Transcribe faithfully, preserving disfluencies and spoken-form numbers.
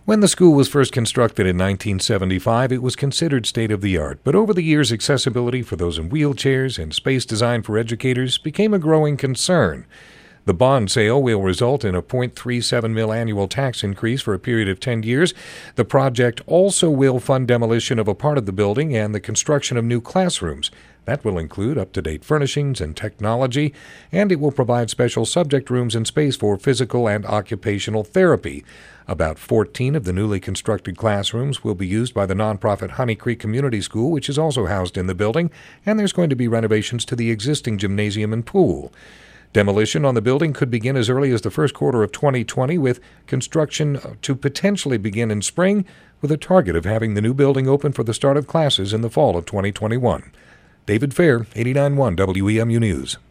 When the school was first constructed in nineteen seventy-five, it was considered state-of-the-art, but over the years, accessibility for those in wheelchairs and space design for educators became a growing concern. The bond sale will result in a zero point three seven mil annual tax increase for a period of ten years. The project also will fund demolition of a part of the building and the construction of new classrooms. That will include up-to-date furnishings and technology, and it will provide special subject rooms and space for physical and occupational therapy. About fourteen of the newly constructed classrooms will be used by the nonprofit Honey Creek Community School, which is also housed in the building, and there's going to be renovations to the existing gymnasium and pool. Demolition on the building could begin as early as the first quarter of twenty twenty, with construction to potentially begin in spring, with a target of having the new building open for the start of classes in the fall of twenty twenty-one. David Fair, eighty-nine point one W E M U News.